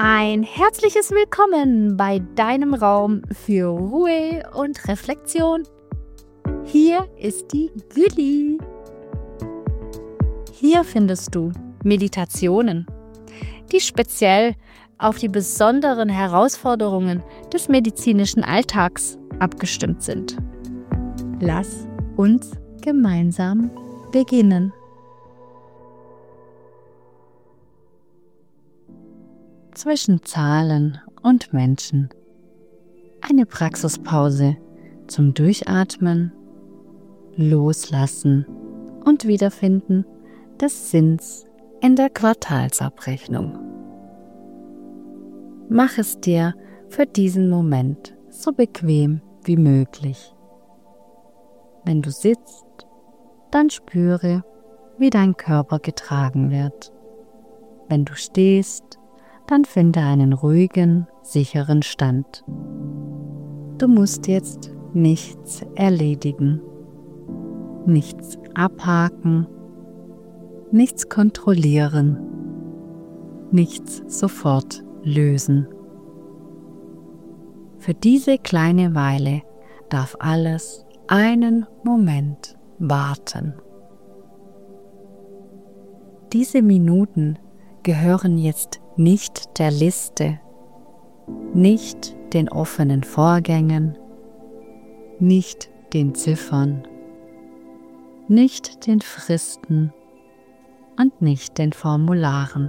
Ein herzliches Willkommen bei deinem Raum für Ruhe und Reflexion. Hier ist die Gülli. Hier findest du Meditationen, die speziell auf die besonderen Herausforderungen des medizinischen Alltags abgestimmt sind. Lass uns gemeinsam beginnen. Zwischen Zahlen und Menschen. Eine Praxispause zum Durchatmen, Loslassen und Wiederfinden des Sinns in der Quartalsabrechnung. Mach es dir für diesen Moment so bequem wie möglich. Wenn du sitzt, dann spüre, wie dein Körper getragen wird. Wenn du stehst, dann finde einen ruhigen, sicheren Stand. Du musst jetzt nichts erledigen, nichts abhaken, nichts kontrollieren, nichts sofort lösen. Für diese kleine Weile darf alles einen Moment warten. Diese Minuten gehören jetzt nicht der Liste, nicht den offenen Vorgängen, nicht den Ziffern, nicht den Fristen und nicht den Formularen.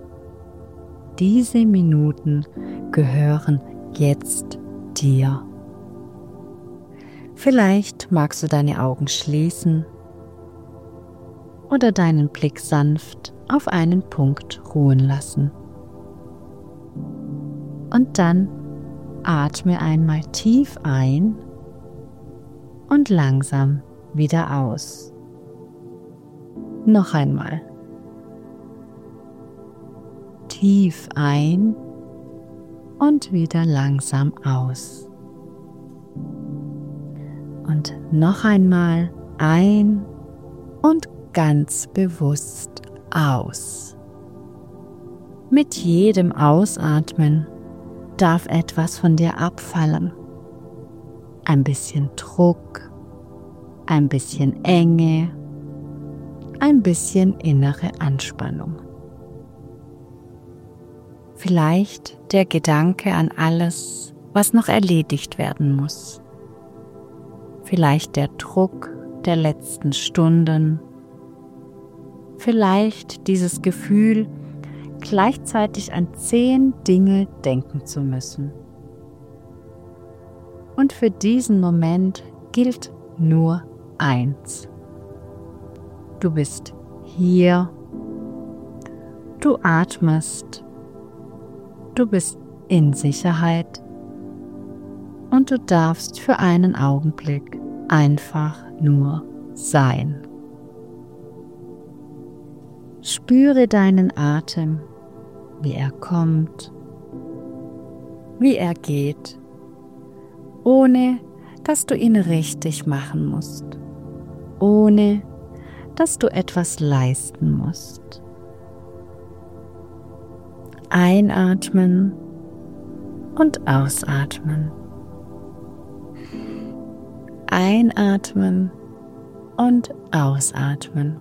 Diese Minuten gehören jetzt dir. Vielleicht magst du deine Augen schließen oder deinen Blick sanft auf einen Punkt ruhen lassen. Und dann atme einmal tief ein und langsam wieder aus. Noch einmal. Tief ein und wieder langsam aus. Und noch einmal ein und ganz bewusst aus. Mit jedem Ausatmen darf etwas von dir abfallen. Ein bisschen Druck, ein bisschen Enge, ein bisschen innere Anspannung. Vielleicht der Gedanke an alles, was noch erledigt werden muss. Vielleicht der Druck der letzten Stunden. Vielleicht dieses Gefühl, gleichzeitig an 10 Dinge denken zu müssen. Und für diesen Moment gilt nur eins. Du bist hier, du atmest, du bist in Sicherheit und du darfst für einen Augenblick einfach nur sein. Spüre deinen Atem, wie er kommt, wie er geht, ohne dass du ihn richtig machen musst, ohne dass du etwas leisten musst. Einatmen und ausatmen. Einatmen und ausatmen.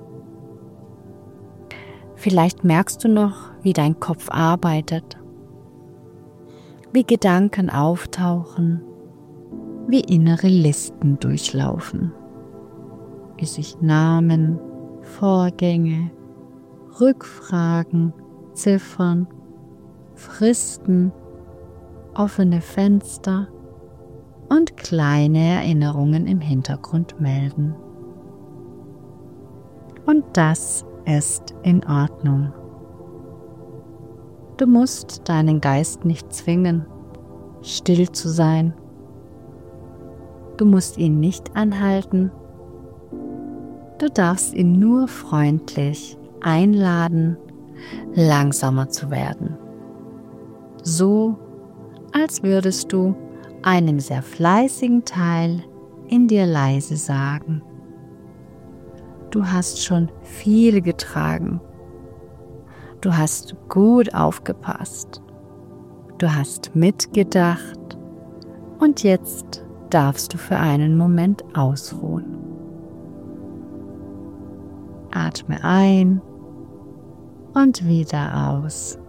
Vielleicht merkst du noch, wie dein Kopf arbeitet, wie Gedanken auftauchen, wie innere Listen durchlaufen, wie sich Namen, Vorgänge, Rückfragen, Ziffern, Fristen, offene Fenster und kleine Erinnerungen im Hintergrund melden. Und das ist in Ordnung. Du musst deinen Geist nicht zwingen, still zu sein. Du musst ihn nicht anhalten. Du darfst ihn nur freundlich einladen, langsamer zu werden. So, als würdest du einem sehr fleißigen Teil in dir leise sagen: Du hast schon viel getragen. Du hast gut aufgepasst. du hast mitgedacht und jetzt darfst du für einen Moment ausruhen. Atme ein und wieder aus.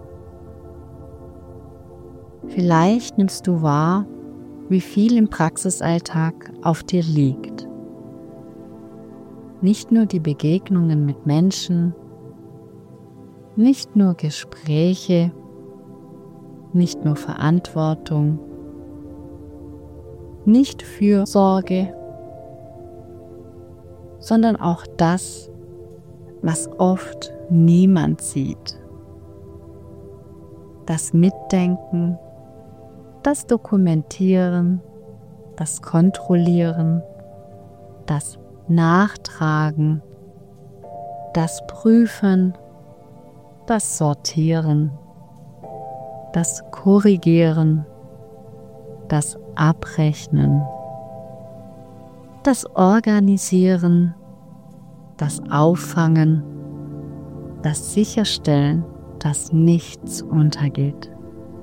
Vielleicht nimmst du wahr, wie viel im Praxisalltag auf dir liegt. Nicht nur die Begegnungen mit Menschen, nicht nur Gespräche, nicht nur Verantwortung, nicht Fürsorge, sondern auch das, was oft niemand sieht. Das Mitdenken, das Dokumentieren, das Kontrollieren, das Nachtragen, das Prüfen, das Sortieren, das Korrigieren, das Abrechnen, das Organisieren, das Auffangen, das Sicherstellen, dass nichts untergeht.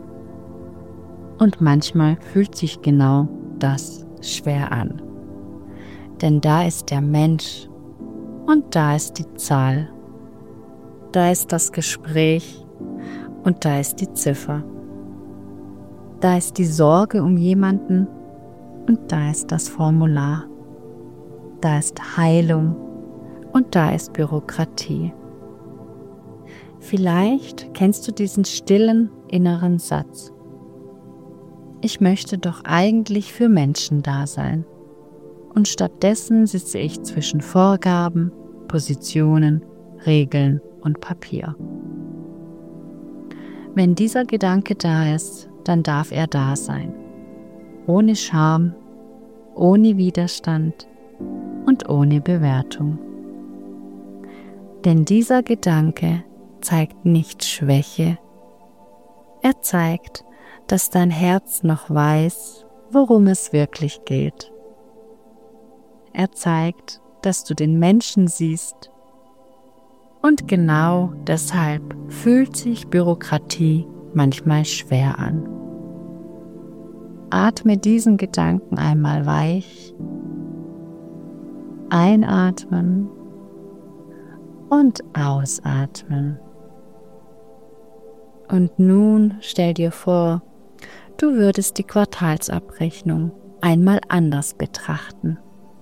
Und manchmal fühlt sich genau das schwer an. Denn da ist der Mensch und da ist die Zahl. Da ist das Gespräch und da ist die Ziffer. Da ist die Sorge um jemanden und da ist das Formular. Da ist Heilung und da ist Bürokratie. Vielleicht kennst du diesen stillen inneren Satz. Ich möchte doch eigentlich für Menschen da sein. Und stattdessen sitze ich zwischen Vorgaben, Positionen, Regeln und Papier. Wenn dieser Gedanke da ist, dann darf er da sein. Ohne Scham, ohne Widerstand und ohne Bewertung. Denn dieser Gedanke zeigt nicht Schwäche. Er zeigt, dass dein Herz noch weiß, worum es wirklich geht. Er zeigt, dass du den Menschen siehst. Und genau deshalb fühlt sich Bürokratie manchmal schwer an. Atme diesen Gedanken einmal weich. Einatmen und ausatmen. Und nun stell dir vor, du würdest die Quartalsabrechnung einmal anders betrachten.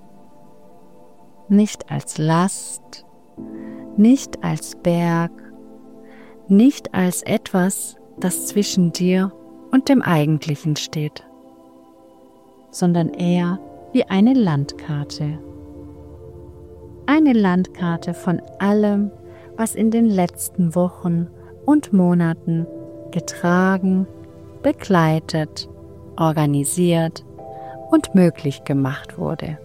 Nicht als Last, nicht als Berg, nicht als etwas, das zwischen dir und dem Eigentlichen steht, sondern eher wie eine Landkarte. Eine Landkarte von allem, was in den letzten Wochen und Monaten getragen, begleitet, organisiert und möglich gemacht wurde.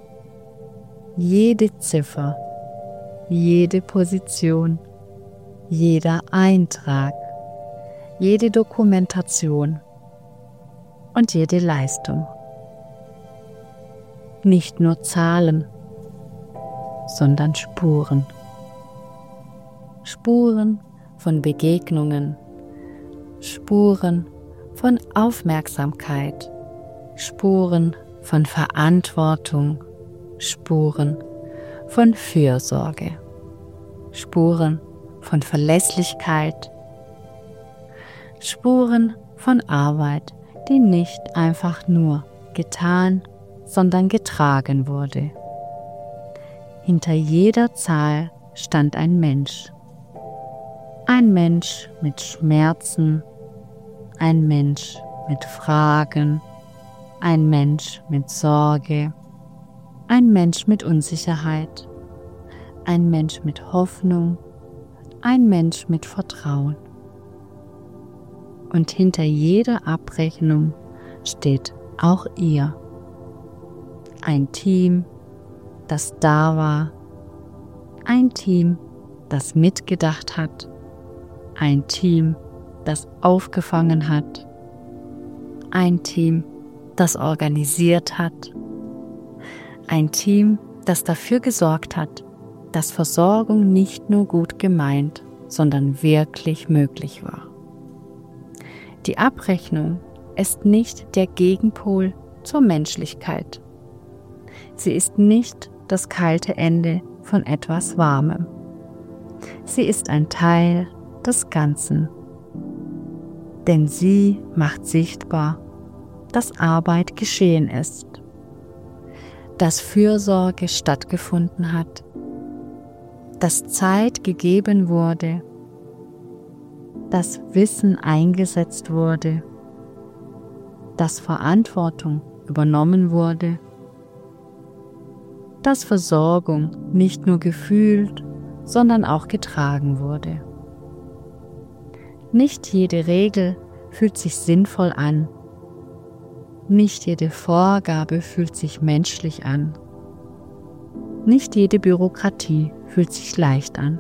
Jede Ziffer, jede Position, jeder Eintrag, jede Dokumentation und jede Leistung. Nicht nur Zahlen, sondern Spuren. Spuren von Begegnungen, Spuren von Aufmerksamkeit, Spuren von Verantwortung, Spuren von Fürsorge, Spuren von Verlässlichkeit, Spuren von Arbeit, die nicht einfach nur getan, sondern getragen wurde. Hinter jeder Zahl stand ein Mensch. Ein Mensch mit Schmerzen, ein Mensch mit Fragen, ein Mensch mit Sorge, ein Mensch mit Unsicherheit, ein Mensch mit Hoffnung, ein Mensch mit Vertrauen. Und hinter jeder Abrechnung steht auch ihr. Ein Team, das da war, ein Team, das mitgedacht hat, ein Team, das aufgefangen hat, ein Team, das organisiert hat, ein Team, das dafür gesorgt hat, dass Versorgung nicht nur gut gemeint, sondern wirklich möglich war. Die Abrechnung ist nicht der Gegenpol zur Menschlichkeit. Sie ist nicht das kalte Ende von etwas Warmem. Sie ist ein Teil des Ganzen. Denn sie macht sichtbar, dass Arbeit geschehen ist, dass Fürsorge stattgefunden hat, dass Zeit gegeben wurde, dass Wissen eingesetzt wurde, dass Verantwortung übernommen wurde, dass Versorgung nicht nur gefühlt, sondern auch getragen wurde. Nicht jede Regel fühlt sich sinnvoll an. Nicht jede Vorgabe fühlt sich menschlich an. Nicht jede Bürokratie fühlt sich leicht an.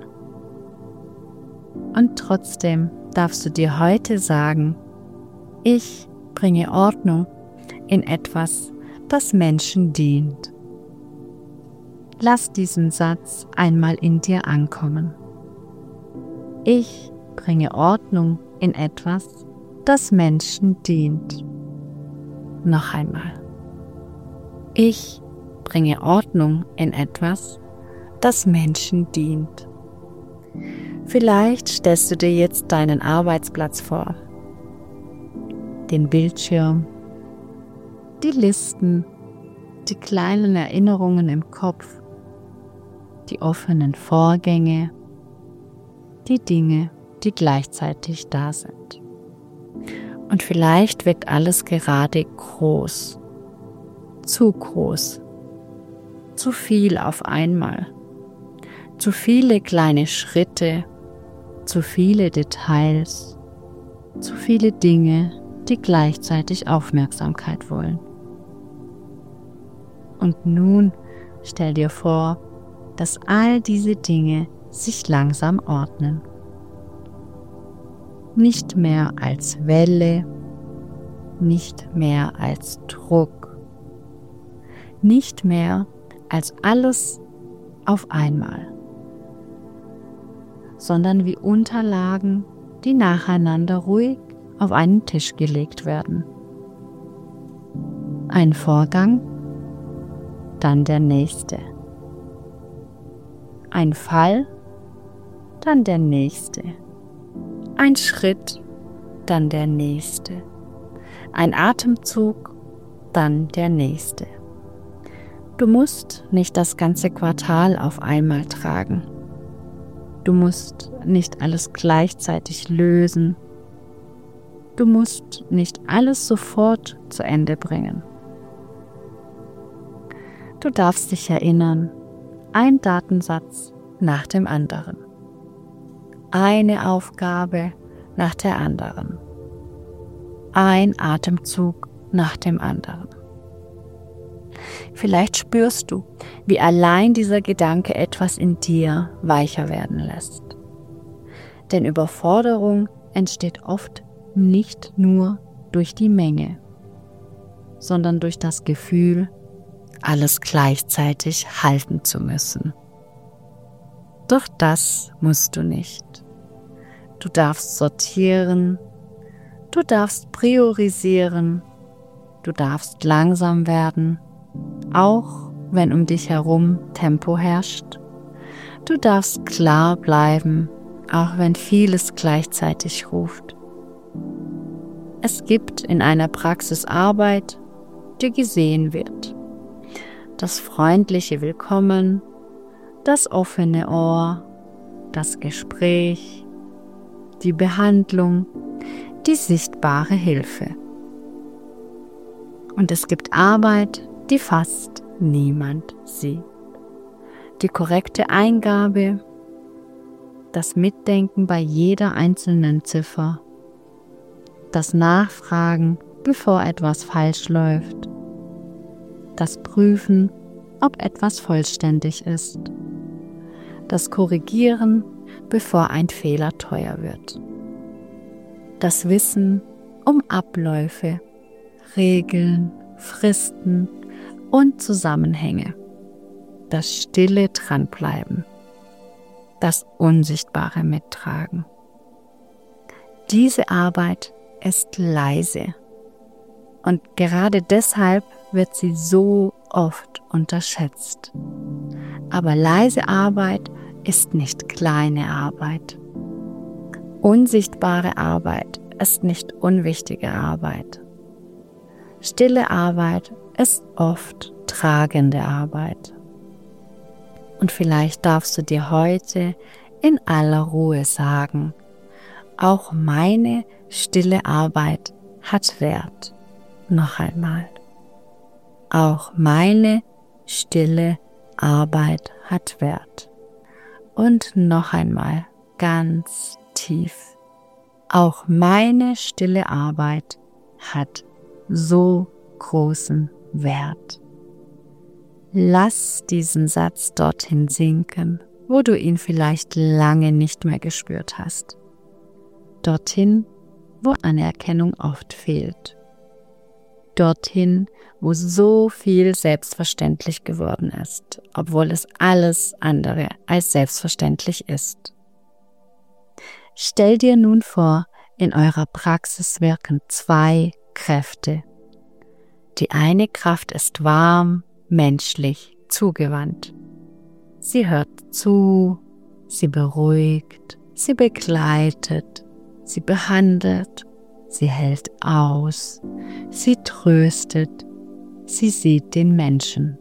Und trotzdem darfst du dir heute sagen, ich bringe Ordnung in etwas, das Menschen dient. Lass diesen Satz einmal in dir ankommen. Ich bringe Ordnung in etwas, das Menschen dient. Noch einmal. Ich bringe Ordnung in etwas, das Menschen dient. Vielleicht stellst du dir jetzt deinen Arbeitsplatz vor, den Bildschirm, die Listen, die kleinen Erinnerungen im Kopf, die offenen Vorgänge, die Dinge, die gleichzeitig da sind. Und vielleicht wirkt alles gerade groß, zu groß, zu viel auf einmal, zu viele kleine Schritte, zu viele Details, zu viele Dinge, die gleichzeitig Aufmerksamkeit wollen. Und nun stell dir vor, dass all diese Dinge sich langsam ordnen. Nicht mehr als Welle, nicht mehr als Druck, nicht mehr als alles auf einmal, sondern wie Unterlagen, die nacheinander ruhig auf einen Tisch gelegt werden. Ein Vorgang, dann der nächste. Ein Fall, dann der nächste. Ein Schritt, dann der nächste. Ein Atemzug, dann der nächste. Du musst nicht das ganze Quartal auf einmal tragen. Du musst nicht alles gleichzeitig lösen. Du musst nicht alles sofort zu Ende bringen. Du darfst dich erinnern, ein Datensatz nach dem anderen. Eine Aufgabe nach der anderen. Ein Atemzug nach dem anderen. Vielleicht spürst du, wie allein dieser Gedanke etwas in dir weicher werden lässt. Denn Überforderung entsteht oft nicht nur durch die Menge, sondern durch das Gefühl, alles gleichzeitig halten zu müssen. Doch das musst du nicht. Du darfst sortieren, du darfst priorisieren, du darfst langsam werden, auch wenn um dich herum Tempo herrscht. Du darfst klar bleiben, auch wenn vieles gleichzeitig ruft. Es gibt in einer Praxis Arbeit, die gesehen wird. Das freundliche Willkommen, das offene Ohr, das Gespräch, die Behandlung, die sichtbare Hilfe. Und es gibt Arbeit, die fast niemand sieht. Die korrekte Eingabe, das Mitdenken bei jeder einzelnen Ziffer, das Nachfragen, bevor etwas falsch läuft, das Prüfen, ob etwas vollständig ist, das Korrigieren, bevor ein Fehler teuer wird, das Wissen um Abläufe, Regeln, Fristen und Zusammenhänge, das stille Dranbleiben, das Unsichtbare mittragen. Diese Arbeit ist leise. Und gerade deshalb wird sie so oft unterschätzt. Aber leise Arbeit ist nicht kleine Arbeit. Unsichtbare Arbeit ist nicht unwichtige Arbeit. Stille Arbeit ist oft tragende Arbeit. Und vielleicht darfst du dir heute in aller Ruhe sagen, auch meine stille Arbeit hat Wert. Noch einmal. Auch meine stille Arbeit hat Wert. Und noch einmal ganz tief. Auch meine stille Arbeit hat so großen Wert. Lass diesen Satz dorthin sinken, wo du ihn vielleicht lange nicht mehr gespürt hast. Dorthin, wo Anerkennung oft fehlt. Dorthin, wo so viel selbstverständlich geworden ist, obwohl es alles andere als selbstverständlich ist. Stell dir nun vor, in eurer Praxis wirken zwei Kräfte. Die eine Kraft ist warm, menschlich, zugewandt. Sie hört zu, sie beruhigt, sie begleitet, sie behandelt, sie hält aus, sie tröstet, sie sieht den Menschen.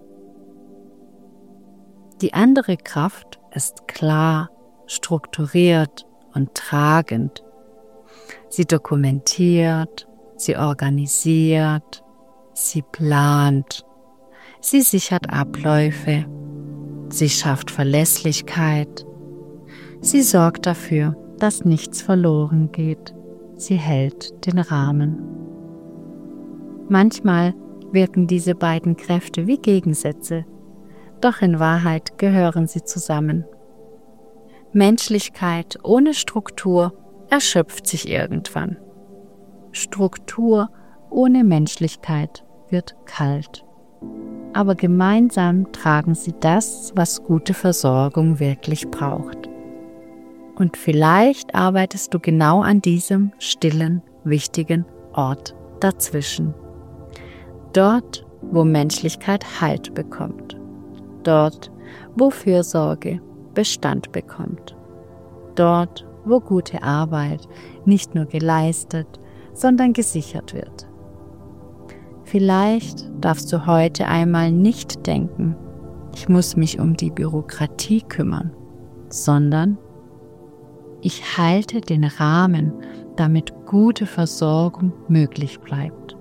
Die andere Kraft ist klar, strukturiert und tragend. Sie dokumentiert, sie organisiert, sie plant, sie sichert Abläufe, sie schafft Verlässlichkeit, sie sorgt dafür, dass nichts verloren geht, sie hält den Rahmen. Manchmal wirken diese beiden Kräfte wie Gegensätze, doch in Wahrheit gehören sie zusammen. Menschlichkeit ohne Struktur erschöpft sich irgendwann. Struktur ohne Menschlichkeit wird kalt. Aber gemeinsam tragen sie das, was gute Versorgung wirklich braucht. Und vielleicht arbeitest du genau an diesem stillen, wichtigen Ort dazwischen. Dort, wo Menschlichkeit Halt bekommt. Dort, wo Fürsorge Bestand bekommt. Dort, wo gute Arbeit nicht nur geleistet, sondern gesichert wird. Vielleicht darfst du heute einmal nicht denken, ich muss mich um die Bürokratie kümmern, sondern ich halte den Rahmen, damit gute Versorgung möglich bleibt.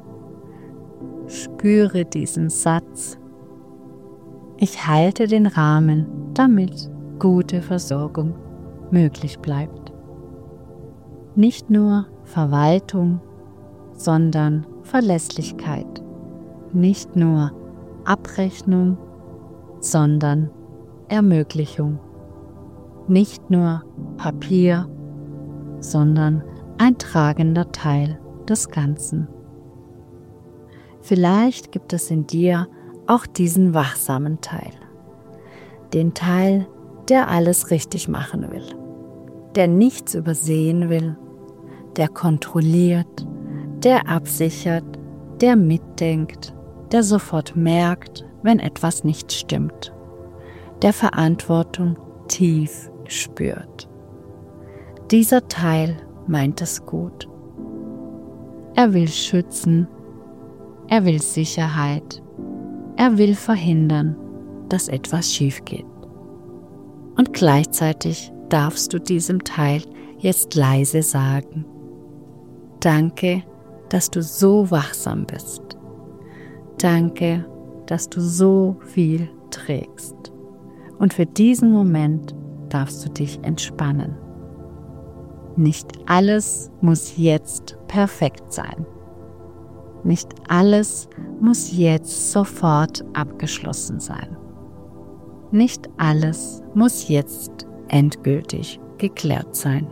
Spüre diesen Satz. Ich halte den Rahmen, damit gute Versorgung möglich bleibt. Nicht nur Verwaltung, sondern Verlässlichkeit. Nicht nur Abrechnung, sondern Ermöglichung. Nicht nur Papier, sondern ein tragender Teil des Ganzen. Vielleicht gibt es in dir auch diesen wachsamen Teil. Den Teil, der alles richtig machen will, der nichts übersehen will, der kontrolliert, der absichert, der mitdenkt, der sofort merkt, wenn etwas nicht stimmt, der Verantwortung tief spürt. Dieser Teil meint es gut. Er will schützen, er will Sicherheit, er will verhindern, dass etwas schief geht. Und gleichzeitig darfst du diesem Teil jetzt leise sagen: Danke, dass du so wachsam bist. Danke, dass du so viel trägst. Und für diesen Moment darfst du dich entspannen. Nicht alles muss jetzt perfekt sein. Nicht alles muss jetzt sofort abgeschlossen sein. Nicht alles muss jetzt endgültig geklärt sein.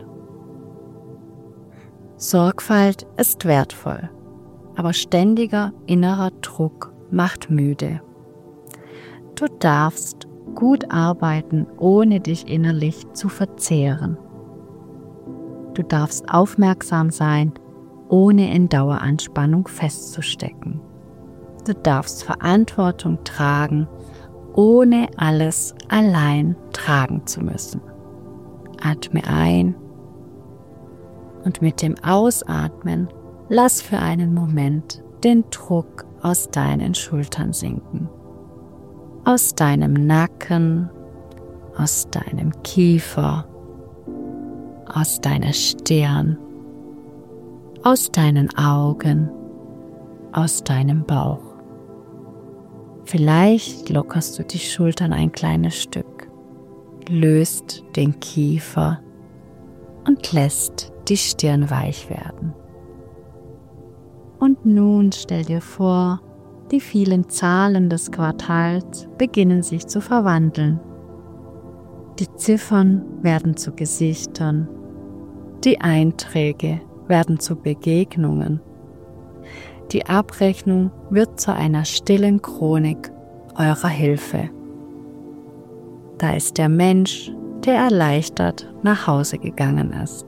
Sorgfalt ist wertvoll, aber ständiger innerer Druck macht müde. Du darfst gut arbeiten, ohne dich innerlich zu verzehren. Du darfst aufmerksam sein, ohne in Daueranspannung festzustecken. Du darfst Verantwortung tragen, ohne alles allein tragen zu müssen. Atme ein und mit dem Ausatmen lass für einen Moment den Druck aus deinen Schultern sinken, aus deinem Nacken, aus deinem Kiefer, aus deiner Stirn, aus deinen Augen, aus deinem Bauch. Vielleicht lockerst du die Schultern ein kleines Stück, löst den Kiefer und lässt die Stirn weich werden. Und nun stell dir vor, die vielen Zahlen des Quartals beginnen sich zu verwandeln. Die Ziffern werden zu Gesichtern, die Einträge werden zu Begegnungen. Die Abrechnung wird zu einer stillen Chronik eurer Hilfe. Da ist der Mensch, der erleichtert nach Hause gegangen ist.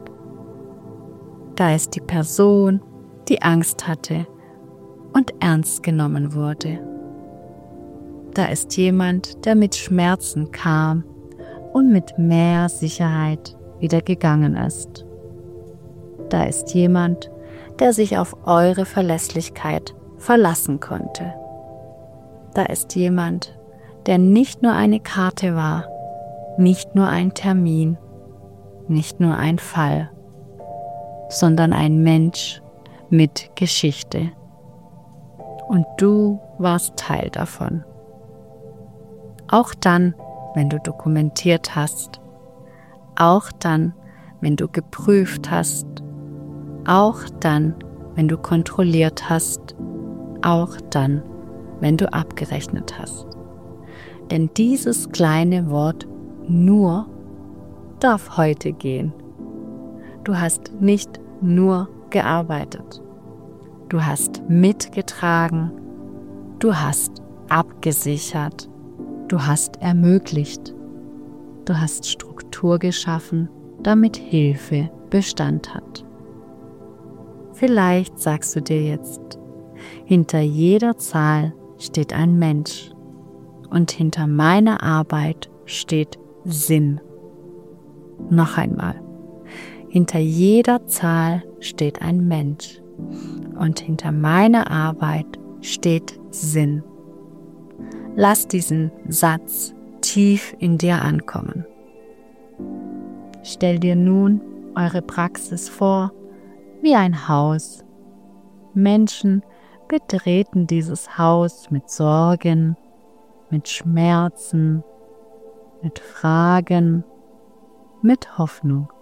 Da ist die Person, die Angst hatte und ernst genommen wurde. Da ist jemand, der mit Schmerzen kam und mit mehr Sicherheit wieder gegangen ist. Da ist jemand, der sich auf eure Verlässlichkeit verlassen konnte. Da ist jemand, der nicht nur eine Karte war, nicht nur ein Termin, nicht nur ein Fall, sondern ein Mensch mit Geschichte. Und du warst Teil davon. Auch dann, wenn du dokumentiert hast, auch dann, wenn du geprüft hast, auch dann, wenn du kontrolliert hast, auch dann, wenn du abgerechnet hast. Denn dieses kleine Wort nur darf heute gehen. Du hast nicht nur gearbeitet. Du hast mitgetragen. Du hast abgesichert. Du hast ermöglicht. Du hast Struktur geschaffen, damit Hilfe Bestand hat. Vielleicht sagst du dir jetzt, hinter jeder Zahl steht ein Mensch und hinter meiner Arbeit steht Sinn. Noch einmal, hinter jeder Zahl steht ein Mensch und hinter meiner Arbeit steht Sinn. Lass diesen Satz tief in dir ankommen. Stell dir nun eure Praxis vor, wie ein Haus. Menschen betreten dieses Haus mit Sorgen, mit Schmerzen, mit Fragen, mit Hoffnung.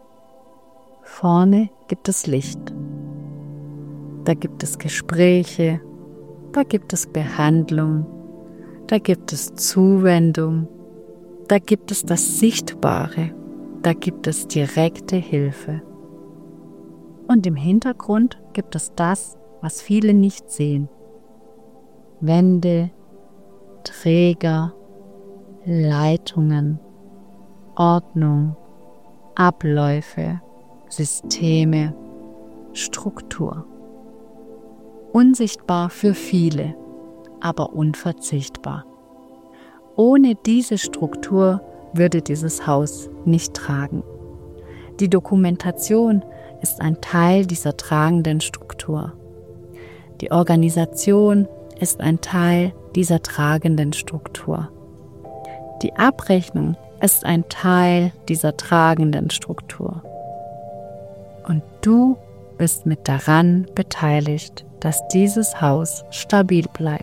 Vorne gibt es Licht. Da gibt es Gespräche, da gibt es Behandlung, da gibt es Zuwendung, da gibt es das Sichtbare, da gibt es direkte Hilfe. Und im Hintergrund gibt es das, was viele nicht sehen. Wände, Träger, Leitungen, Ordnung, Abläufe, Systeme, Struktur. Unsichtbar für viele, aber unverzichtbar. Ohne diese Struktur würde dieses Haus nicht tragen. Die Dokumentation ist ein Teil dieser tragenden Struktur. Die Organisation ist ein Teil dieser tragenden Struktur. Die Abrechnung ist ein Teil dieser tragenden Struktur. Und du bist mit daran beteiligt, dass dieses Haus stabil bleibt.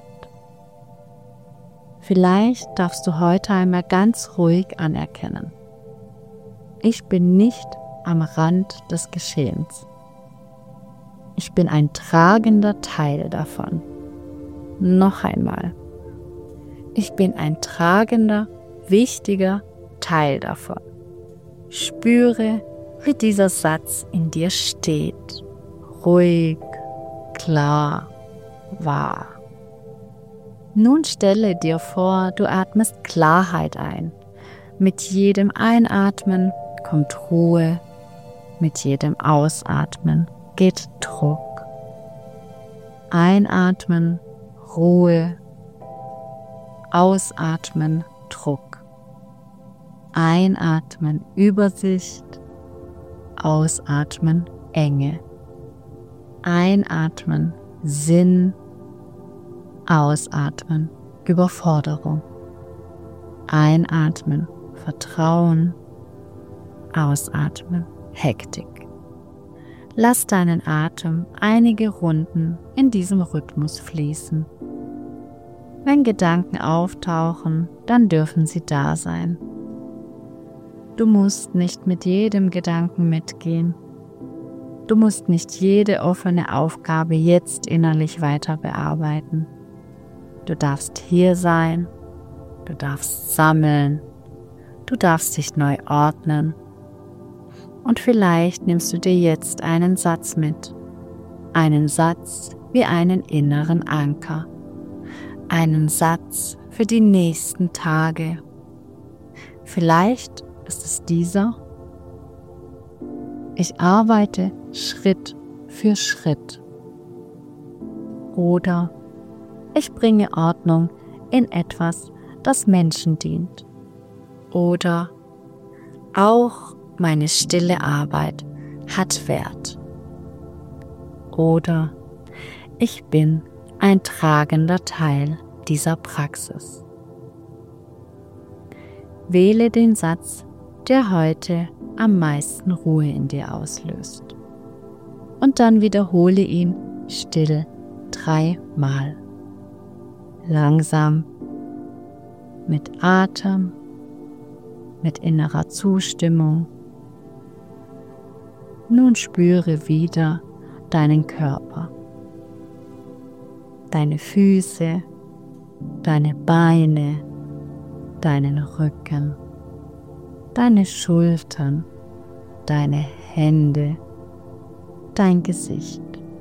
Vielleicht darfst du heute einmal ganz ruhig anerkennen: Ich bin nicht am Rand des Geschehens. Ich bin ein tragender Teil davon. Noch einmal. Ich bin ein tragender, wichtiger Teil davon. Spüre, wie dieser Satz in dir steht. Ruhig, klar, wahr. Nun stelle dir vor, du atmest Klarheit ein. Mit jedem Einatmen kommt Ruhe, mit jedem Ausatmen geht Druck. Einatmen, Ruhe. Ausatmen, Druck. Einatmen, Übersicht. Ausatmen, Enge. Einatmen, Sinn. Ausatmen, Überforderung. Einatmen, Vertrauen. Ausatmen, Hektik. Lass deinen Atem einige Runden in diesem Rhythmus fließen. Wenn Gedanken auftauchen, dann dürfen sie da sein. Du musst nicht mit jedem Gedanken mitgehen. Du musst nicht jede offene Aufgabe jetzt innerlich weiter bearbeiten. Du darfst hier sein, du darfst sammeln, du darfst dich neu ordnen. Und vielleicht nimmst du dir jetzt einen Satz mit. Einen Satz wie einen inneren Anker. Einen Satz für die nächsten Tage. Vielleicht ist es dieser: Ich arbeite Schritt für Schritt. Oder ich bringe Ordnung in etwas, das Menschen dient. Oder auch meine stille Arbeit hat Wert. Oder ich bin ein tragender Teil dieser Praxis. Wähle den Satz, der heute am meisten Ruhe in dir auslöst. Und dann wiederhole ihn still 3-mal. Langsam, mit Atem, mit innerer Zustimmung. Nun spüre wieder deinen Körper, deine Füße, deine Beine, deinen Rücken, deine Schultern, deine Hände, dein Gesicht.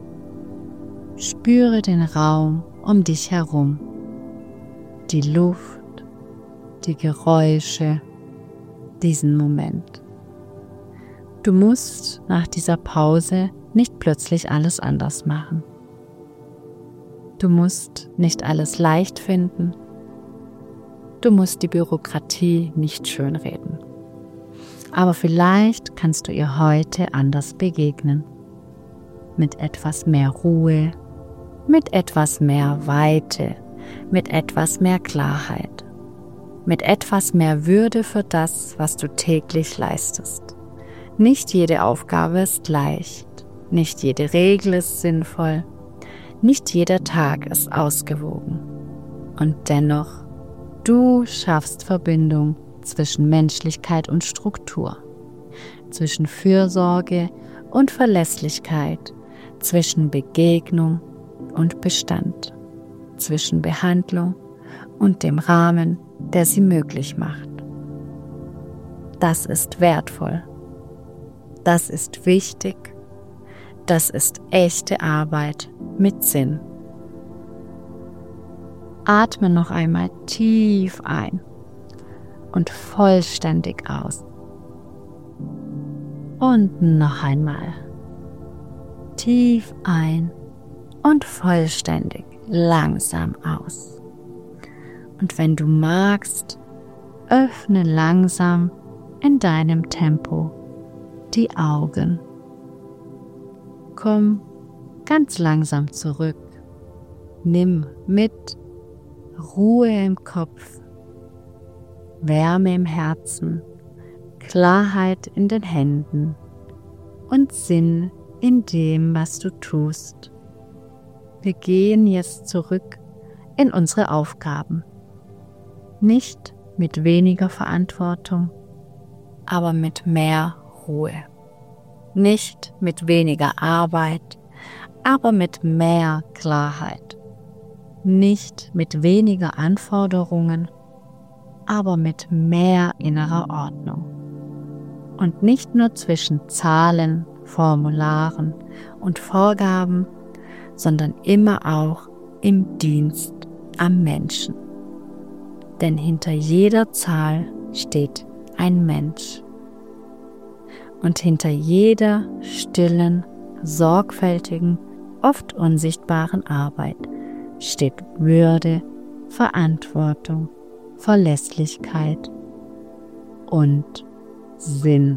Spüre den Raum um dich herum, die Luft, die Geräusche, diesen Moment. Du musst nach dieser Pause nicht plötzlich alles anders machen. Du musst nicht alles leicht finden. Du musst die Bürokratie nicht schönreden. Aber vielleicht kannst du ihr heute anders begegnen. Mit etwas mehr Ruhe, mit etwas mehr Weite, mit etwas mehr Klarheit, mit etwas mehr Würde für das, was du täglich leistest. Nicht jede Aufgabe ist leicht, nicht jede Regel ist sinnvoll, nicht jeder Tag ist ausgewogen. Und dennoch, du schaffst Verbindung zwischen Menschlichkeit und Struktur, zwischen Fürsorge und Verlässlichkeit, zwischen Begegnung und Bestand, zwischen Behandlung und dem Rahmen, der sie möglich macht. Das ist wertvoll. Das ist wichtig. Das ist echte Arbeit mit Sinn. Atme noch einmal tief ein und vollständig aus. Und noch einmal tief ein und vollständig langsam aus. Und wenn du magst, öffne langsam in deinem Tempo die Augen. Komm ganz langsam zurück. Nimm mit Ruhe im Kopf, Wärme im Herzen, Klarheit in den Händen und Sinn in dem, was du tust. Wir gehen jetzt zurück in unsere Aufgaben. Nicht mit weniger Verantwortung, aber mit mehr Ruhe. Nicht mit weniger Arbeit, aber mit mehr Klarheit. Nicht mit weniger Anforderungen, aber mit mehr innerer Ordnung. Und nicht nur zwischen Zahlen, Formularen und Vorgaben, sondern immer auch im Dienst am Menschen. Denn hinter jeder Zahl steht ein Mensch. Und hinter jeder stillen, sorgfältigen, oft unsichtbaren Arbeit steht Würde, Verantwortung, Verlässlichkeit und Sinn.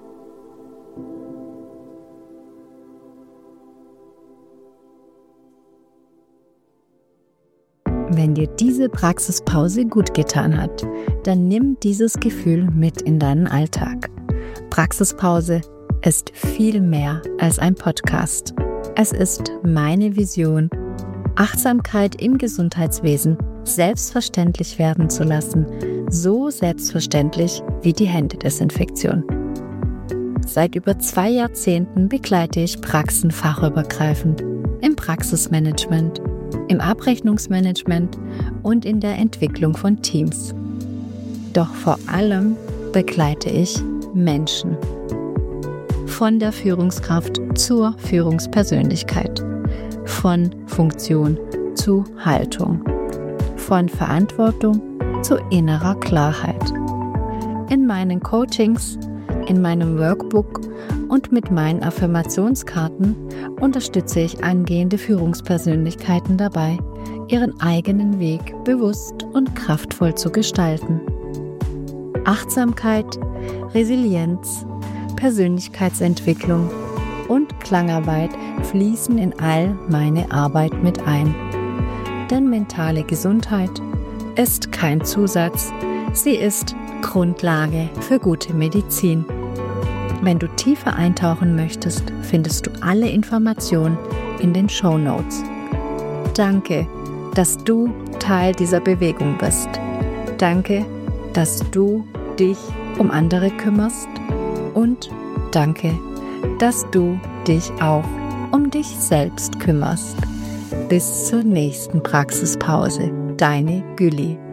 Wenn dir diese Praxispause gut getan hat, dann nimm dieses Gefühl mit in deinen Alltag. Praxispause ist viel mehr als ein Podcast. Es ist meine Vision, Achtsamkeit im Gesundheitswesen selbstverständlich werden zu lassen, so selbstverständlich wie die Händedesinfektion. Seit über 2 Jahrzehnten begleite ich Praxen fachübergreifend im Praxismanagement, im Abrechnungsmanagement und in der Entwicklung von Teams. Doch vor allem begleite ich Menschen. Von der Führungskraft zur Führungspersönlichkeit, von Funktion zu Haltung, von Verantwortung zu innerer Klarheit. In meinen Coachings, in meinem Workbook und mit meinen Affirmationskarten unterstütze ich angehende Führungspersönlichkeiten dabei, ihren eigenen Weg bewusst und kraftvoll zu gestalten. Achtsamkeit, Resilienz, Persönlichkeitsentwicklung und Klangarbeit fließen in all meine Arbeit mit ein. Denn mentale Gesundheit ist kein Zusatz, sie ist Grundlage für gute Medizin. Wenn du tiefer eintauchen möchtest, findest du alle Informationen in den Shownotes. Danke, dass du Teil dieser Bewegung bist. Danke, dass du dich um andere kümmerst. Und danke, dass du dich auch um dich selbst kümmerst. Bis zur nächsten Praxispause. Deine Gülli.